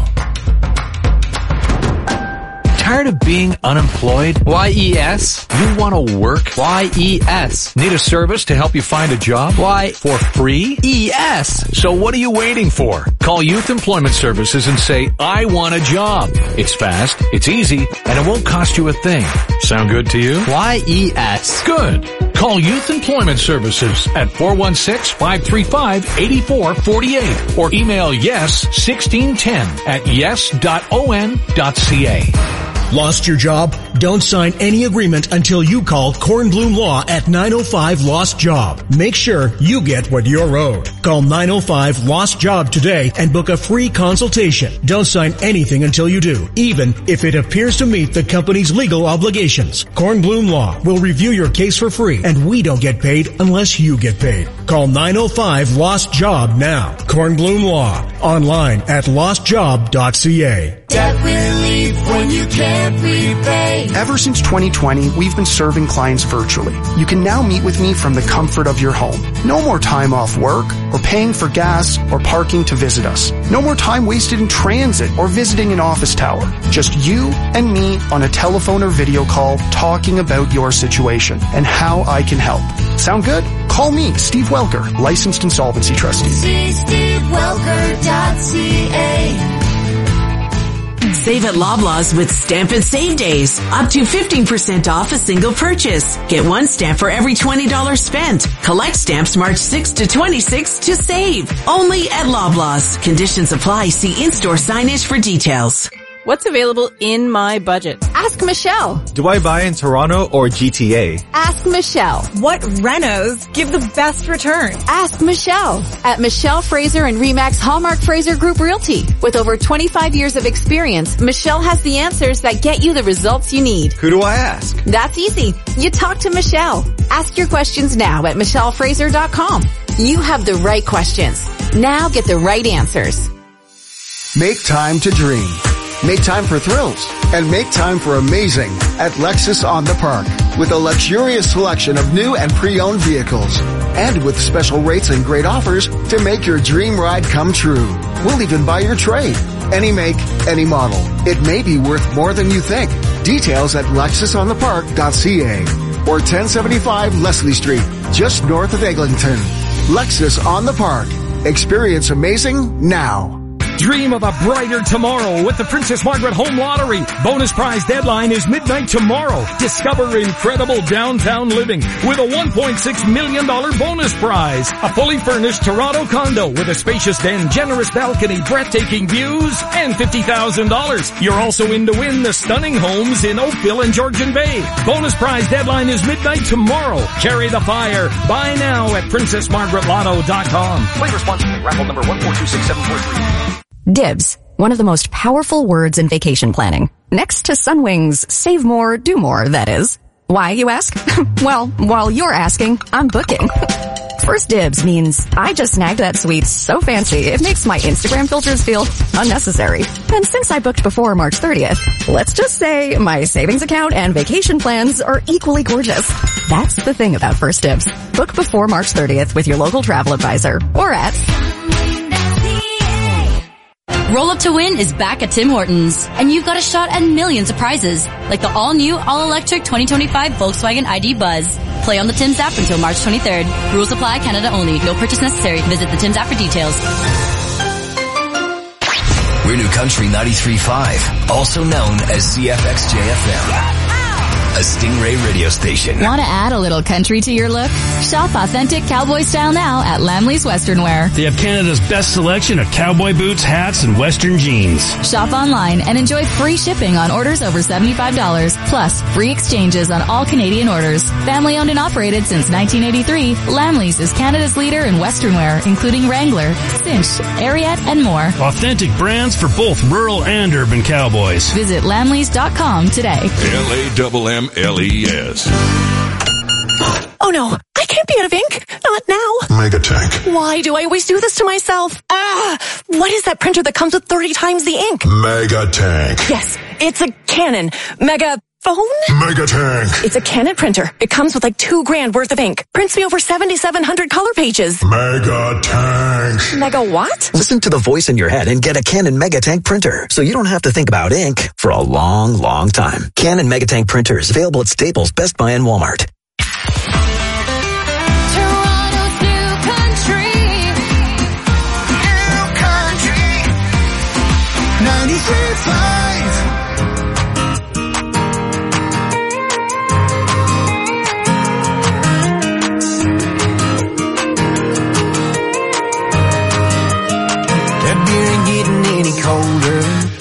Tired of being unemployed? Y E S. You want to work? Y E S. Need a service to help you find a job? Y For free? E S. So what are you waiting for? Call Youth Employment Services and say, I want a job. It's fast, it's easy, and it won't cost you a thing. Sound good to you? Y E S. Good. Call Youth Employment Services at four one six, five three five, eight four four eight or email yes sixteen ten at yes dot o n dot c a. Lost your job? Don't sign any agreement until you call Kornblum Law at nine oh five Lost Job. Make sure you get what you're owed. Call nine oh five Lost Job today and book a free consultation. Don't sign anything until you do, even if it appears to meet the company's legal obligations. Kornblum Law will review your case for free, and we don't get paid unless you get paid. Call nine oh five Lost Job now. Kornblum Law. Online at lost job dot c a. Debt relief when you can't repay. Ever since twenty twenty, we've been serving clients virtually. You can now meet with me from the comfort of your home. No more time off work or paying for gas or parking to visit us. No more time wasted in transit or visiting an office tower. Just you and me on a telephone or video call talking about your situation and how I can help. Sound good? Call me, Steve Welker, licensed insolvency trustee. See steve welker dot c a. Save at Loblaws with Stamp and Save Days. Up to fifteen percent off a single purchase. Get one stamp for every twenty dollars spent. Collect stamps March sixth to twenty-sixth to save. Only at Loblaws. Conditions apply. See in-store signage for details. What's available in my budget? Ask Michelle. Do I buy in Toronto or G T A? Ask Michelle. What renos give the best return? Ask Michelle. At Michelle Fraser and Remax Hallmark Fraser Group Realty. With over twenty-five years of experience, Michelle has the answers that get you the results you need. Who do I ask? That's easy. You talk to Michelle. Ask your questions now at michelle fraser dot com. You have the right questions. Now get the right answers. Make time to dream. Make time for thrills and make time for amazing at Lexus on the Park with a luxurious selection of new and pre-owned vehicles and with special rates and great offers to make your dream ride come true. We'll even buy your trade. Any make, any model. It may be worth more than you think. Details at lexus on the park dot c a or ten seventy-five Leslie Street, just north of Eglinton. Lexus on the Park. Experience amazing now. Dream of a brighter tomorrow with the Princess Margaret Home Lottery. Bonus prize deadline is midnight tomorrow. Discover incredible downtown living with a one point six million dollars bonus prize. A fully furnished Toronto condo with a spacious den, generous balcony, breathtaking views, and fifty thousand dollars. You're also in to win the stunning homes in Oakville and Georgian Bay. Bonus prize deadline is midnight tomorrow. Carry the fire. Buy now at princess margaret lotto dot com. Play responsibly. Raffle number one four two six seven four three. Dibs, one of the most powerful words in vacation planning. Next to Sunwing's save more, do more, that is. Why, you ask? Well, while you're asking, I'm booking. First dibs means I just snagged that suite so fancy it makes my Instagram filters feel unnecessary. And since I booked before March thirtieth, let's just say my savings account and vacation plans are equally gorgeous. That's the thing about First Dibs. Book before March thirtieth with your local travel advisor or at Roll Up to Win is back at Tim Hortons, and you've got a shot at millions of prizes, like the all-new, all-electric twenty twenty-five Volkswagen I D Buzz. Play on the Tim's app until March twenty-third. Rules apply, Canada only. No purchase necessary. Visit the Tim's app for details. We're New Country ninety-three point five, also known as C F X J F M. a Stingray radio station. Want to add a little country to your look? Shop authentic cowboy style now at Lamley's Western Wear. They have Canada's best selection of cowboy boots, hats, and Western jeans. Shop online and enjoy free shipping on orders over seventy-five dollars, plus free exchanges on all Canadian orders. Family owned and operated since nineteen eighty-three, Lamley's is Canada's leader in Western wear, including Wrangler, Cinch, Ariat, and more. Authentic brands for both rural and urban cowboys. Visit lamleys dot com today. L A M M L E S. Oh no, I can't be out of ink. Not now. Megatank. Why do I always do this to myself? Ah, what is that printer that comes with thirty times the ink? Megatank. Yes, it's a Canon Mega phone? Megatank. It's a Canon printer. It comes with like two grand worth of ink. Prints me over seventy-seven hundred color pages. Megatank. Mega what? Listen to the voice in your head and get a Canon Megatank printer, so you don't have to think about ink for a long, long time. Canon Megatank printers available at Staples, Best Buy, and Walmart. Toronto's new country. New country. ninety-three point five. That beer ain't getting any colder,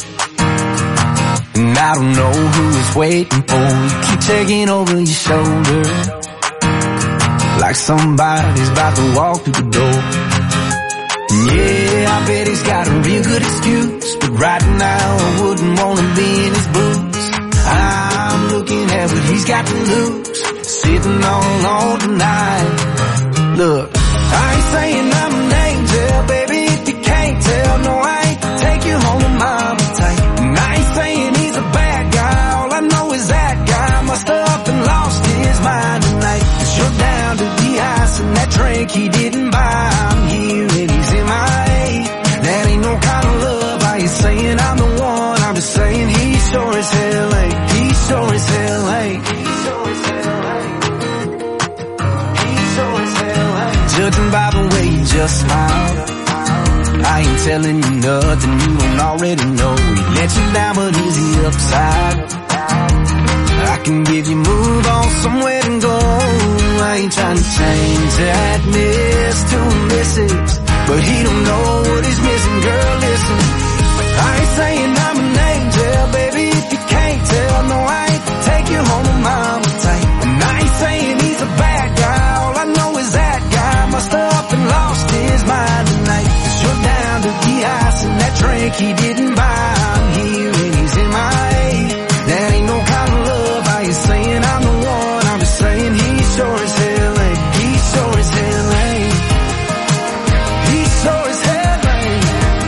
and I don't know who is waiting for you. Keep taking over your shoulder, like somebody's about to walk through the door. Yeah, I bet he's got a real good excuse, but right now I wouldn't want to be in his boots. I'm looking at what he's got to lose, sitting all on tonight. Look, I ain't saying I'm an angel, baby, if you can't tell. No, I ain't take you home to mama tight. And I ain't saying he's a bad guy, all I know is that guy must have up and lost his mind tonight. Cause you're down to the ice and that drink he didn't buy. I'm here and he's in my A. That ain't no kind of love. I ain't saying I'm the one, I'm just saying he sure as hell ain't. He sure as hell ain't. He sure as hell ain't. He sure as hell ain't. Judging by the way you just smiled, I ain't telling you nothing you don't already know. He let you down, but is he upside? I can give you move on somewhere to go. I ain't trying to change that miss to a missus, but he don't know what he's missing. Girl, listen, I ain't saying I'm an angel, baby, if you can't tell. No, I ain't take you home to mama tight. And I ain't saying he's a bad guy, all I know is that guy must have up and lost his mind tonight. Cause you're down to the ice and that drink he didn't buy. I'm here and he's in my A. That ain't no kind of love. I ain't saying I'm the one, I'm just saying he sure as hell ain't. He sure as hell ain't. He sure as hell ain't.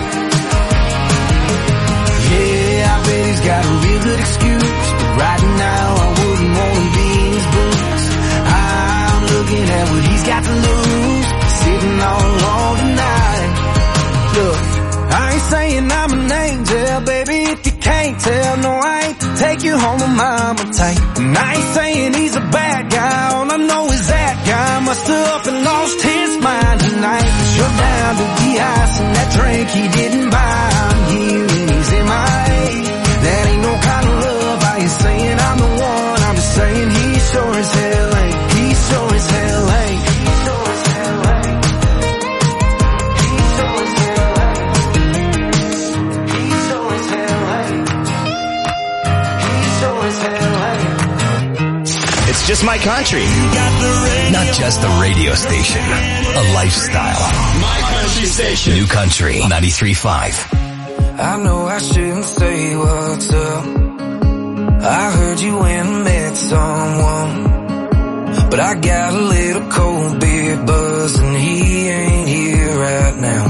Yeah, I bet he's got a real good excuse, but right now I wouldn't want to be in his boots. I'm looking at what he's got to lose, sitting all on tonight. Look, I ain't saying I'm an angel, baby, if you can't tell. No, I ain't take you home to mama tight. And I ain't saying he's a bad guy, all I know is that guy must have up and lost his mind tonight. Cause you're down to the ice and that drink he didn't buy. I'm here and he's in my A. That ain't no kind of love. I ain't saying I'm the one, I'm just saying he sure as hell ain't. He sure as hell ain't. He sure as hell ain't. He sure as hell ain't. He sure as hell ain't. He sure as hell ain't. It's just my country. Not just a radio station, a lifestyle. My country station. New Country ninety-three point five. I know I shouldn't say what's up. I heard you went and met someone, but I got a little cold beer buzz and he ain't here right now.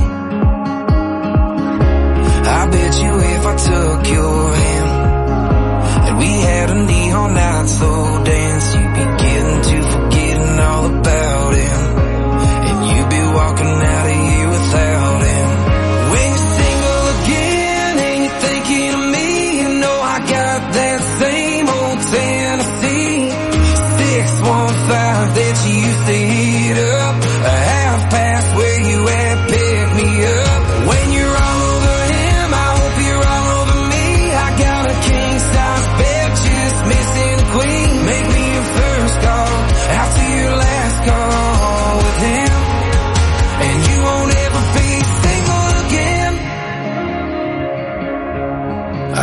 I bet you if I took your hand and we had a neon night slow dance, you'd be getting to forgetting all about him, and you'd be walking out of here without him. When you're single again and you're thinking of me, you know I got that same old Tennessee six one five that you used to heat up, a half past where you at, pick me up. When you're all over him, I hope you're all over me. I got a king size bed, just missing a queen.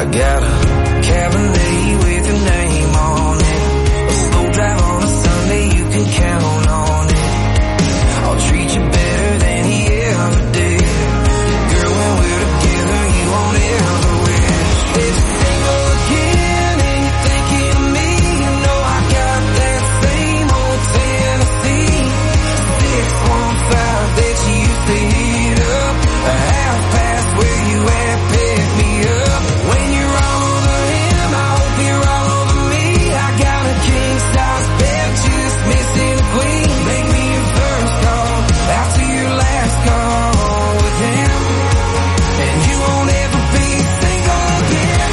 I got a Cabernet with your name on it. A slow drive on a Sunday, you can count on it. I'll treat you better than he ever did. Girl, when we're together, you won't ever wish. If you're single again and you're thinking of me, you know I got that same old Tennessee six one five that you used to heat up. A half past where you at, pick me up. When you're all over him, I hope you're all over me. I got a king size bed, just missing a queen. Make me your first call after your last call with him, and you won't ever be single again.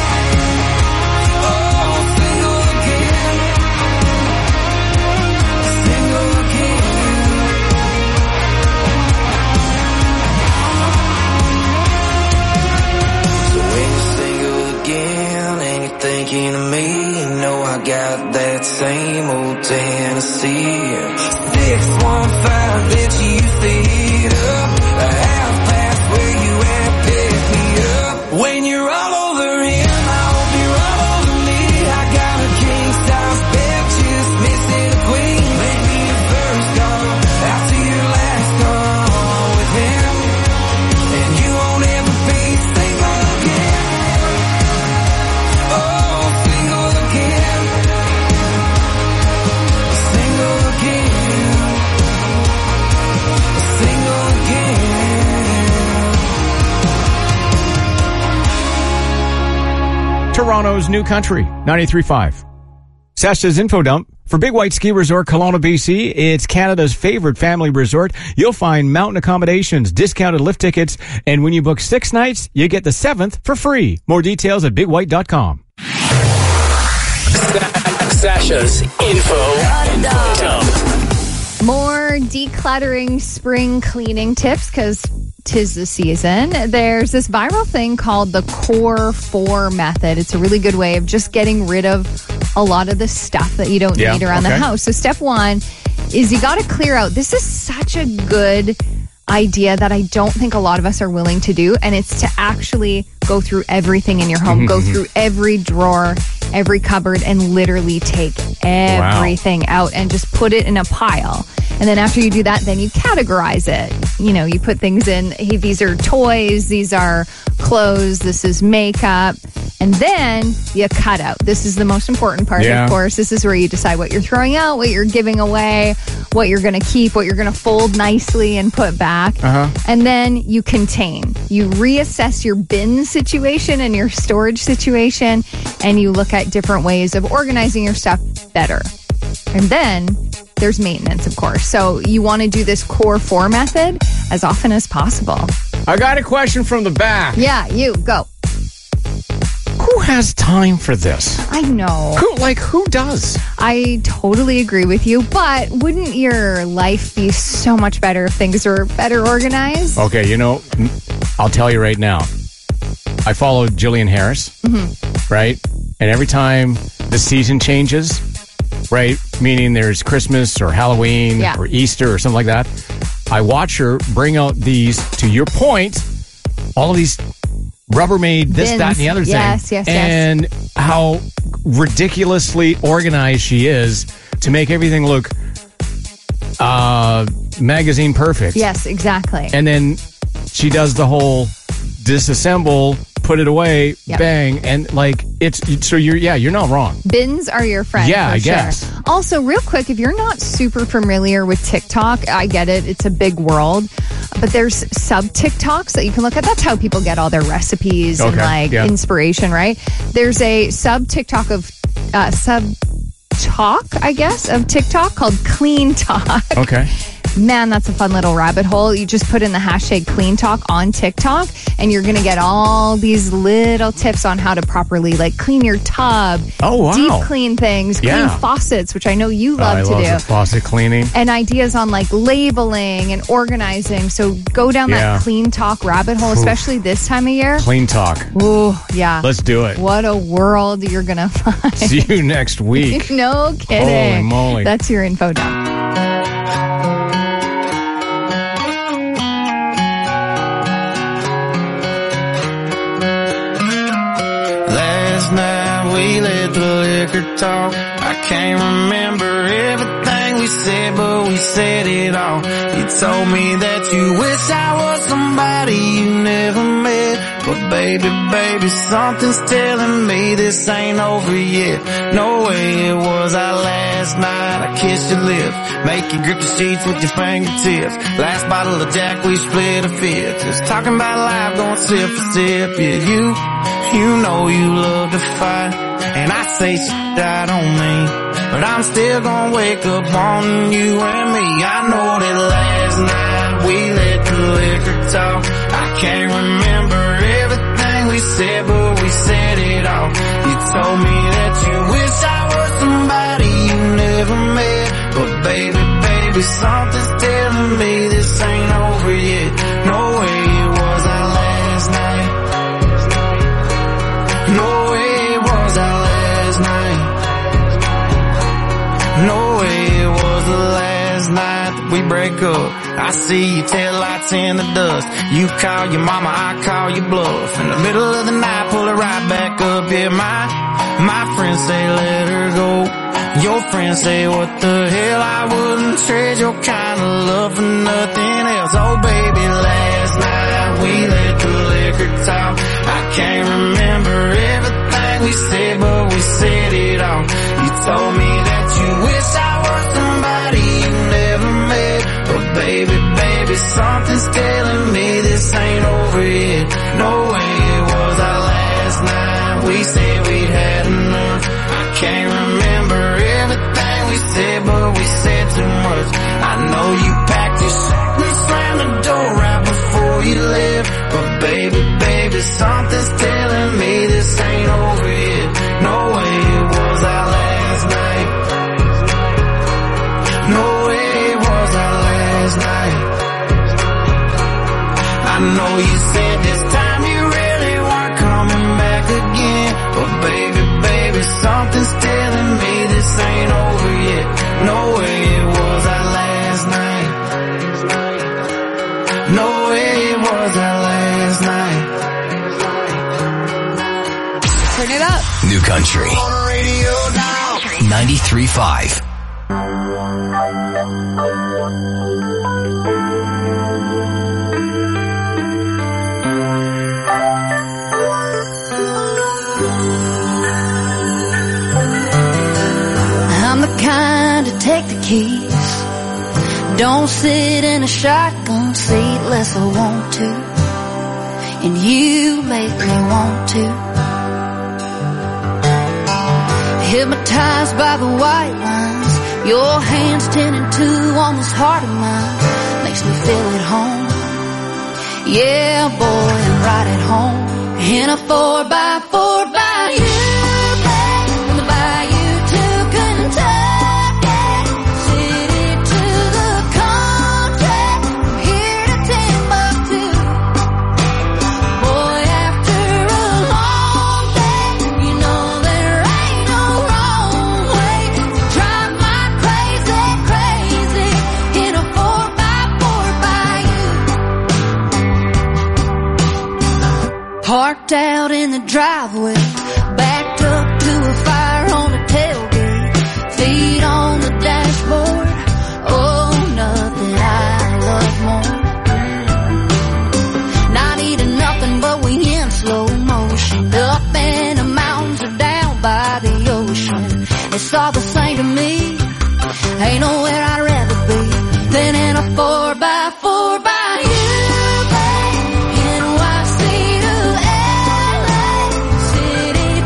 Oh, single again, single again. So when you're single again and you're thinking of me, you know I got that same old Tennessee six one five that you used to heat up. A half past where you at, pick me up. When you're all over him, I hope you're all over me. I got a king size bed, just missing a queen. Make me your first call after your last call with him, and you won't ever be single again. Oh, single again, single again, single again. Toronto's New Country, ninety-three point five. Seshta's Info Dump. For Big White Ski Resort, Kelowna, B C, it's Canada's favorite family resort. You'll find mountain accommodations, discounted lift tickets, and when you book six nights, you get the seventh for free. More details at big white dot com. Sasha's Info Dump. More decluttering spring cleaning tips because tis the season. There's this viral thing called the Core four method. It's a really good way of just getting rid of a lot of the stuff that you don't Yeah, need around okay. the house. So step one is you got to clear out. This is such a good idea that I don't think a lot of us are willing to do, and it's to actually go through everything in your home, go through every drawer, every cupboard, and literally take everything out and just put it in a pile. And then after you do that, then you categorize it. You know, you put things in, hey, these are toys, these are clothes, this is makeup. And then you cut out. This is the most important part, Yeah. of course. This is where you decide what you're throwing out, what you're giving away, what you're going to keep, what you're going to fold nicely and put back. Uh-huh. And then you contain. You reassess your bin situation and your storage situation, and you look at different ways of organizing your stuff better. And then there's maintenance, of course. So you want to do this Core four method as often as possible. I got a question from the back. Yeah, you go. Who has time for this? I know. Who, like, who does? I totally agree with you, but wouldn't your life be so much better if things were better organized? Okay, you know, I'll tell you right now. I follow Jillian Harris, Mm-hmm. right? And every time the season changes, right, meaning there's Christmas or Halloween Yeah. or Easter or something like that, I watch her bring out these, to your point, all of these Rubbermaid, this, Bins. that, and the other thing. Yes, yes, yes. and how ridiculously organized she is to make everything look uh, magazine perfect. Yes, exactly. And then she does the whole disassemble, put it away, Yep. bang, and like it's so you're yeah you're not wrong. Bins are your friend. Yeah, for I sure. guess. Also, real quick, if you're not super familiar with TikTok, I get it. It's a big world. But there's sub TikToks that you can look at. That's how people get all their recipes and Okay, like yeah. inspiration, right? There's a sub TikTok of uh, sub talk, I guess, of TikTok called Clean Talk. Okay. Man, that's a fun little rabbit hole. You just put in the hashtag Clean Talk on TikTok, and you're going to get all these little tips on how to properly like clean your tub, Oh, wow. deep clean things, clean Yeah. faucets, which I know you love I to love do. the faucet cleaning. And ideas on like labeling and organizing. So go down Yeah. that Clean Talk rabbit hole, Oof. especially this time of year. Clean talk. Ooh, yeah. Let's do it. What a world you're going to find. See you next week. No kidding. Holy moly. That's your info dump. we let the liquor talk. I can't remember everything we said, but we said it all. You told me that you wish I was somebody you never met. But baby, baby, something's telling me this ain't over yet. No way it was our last night. I kissed your lips, make you grip the sheets with your fingertips. Last bottle of Jack, we split a fifth. Just talking about life, going sip for sip. Yeah, you, you know you love to fight, and I say shit I don't mean, but I'm still gonna wake up on you and me. I know that last night we let the liquor talk. I can't remember everything we said, but we said it all. You told me that you wish I was somebody you never met. But baby, baby, something's telling me this ain't over yet. No way it was our last night. No way it was our last night. No way it was the last night that we break up. I see your taillights in the dust. You call your mama, I call your bluff. In the middle of the night, pull it right back up. Yeah, my, my friends say let her go. Your friends say what the hell, I wouldn't trade your kind of love for nothing else. Oh baby, last night we let the liquor talk. I can't remember everything we said, but we said it all. You told me that you wish I was somebody you never met. But baby, baby, something's telling me this ain't over yet. No way it was our last night. We said we'd had enough. I can't remember everything we said, but we said too much. I know you packed your shit and slammed the door right before you left. But baby, baby, something's telling me this ain't over yet. No way it was our last night. No way it was our last night. I know you said this time you really weren't coming back again. But baby, baby, something's telling me this ain't over yet. No way it was our last night. No way it was our last night. Turn it up. New Country. ninety-three point five. I'm the kind to take the keys. Don't sit in a shotgun seat unless I want to. And you make me want to. Hypnotized by the white lines, your hands tending to almost heart of mine. Makes me feel at home. Yeah, boy, I'm right at home. In a four by four by you, babe, from the bayou to Kentucky, city to the country, from here to Timbuktu. Boy, after a long day, you know there ain't no wrong way to drive my crazy, crazy in a four by four by you. Parked out in the driveway, backed up to a fire on the tailgate, feet on the dashboard. Oh, nothing I love more. Not eating nothing, but we in slow motion, up in the mountains or down by the ocean. It's all the same to me. Ain't nowhere I'd rather be than in a four by four by you. N Y C to L A, city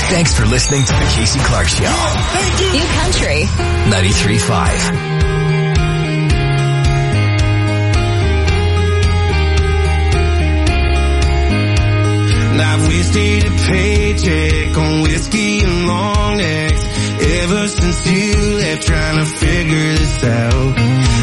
Thanks for listening to the Casey Clark Show. Thank you. New Country. ninety-three point five. I've wasted a paycheck on whiskey and long necks ever since you left, trying to figure this out.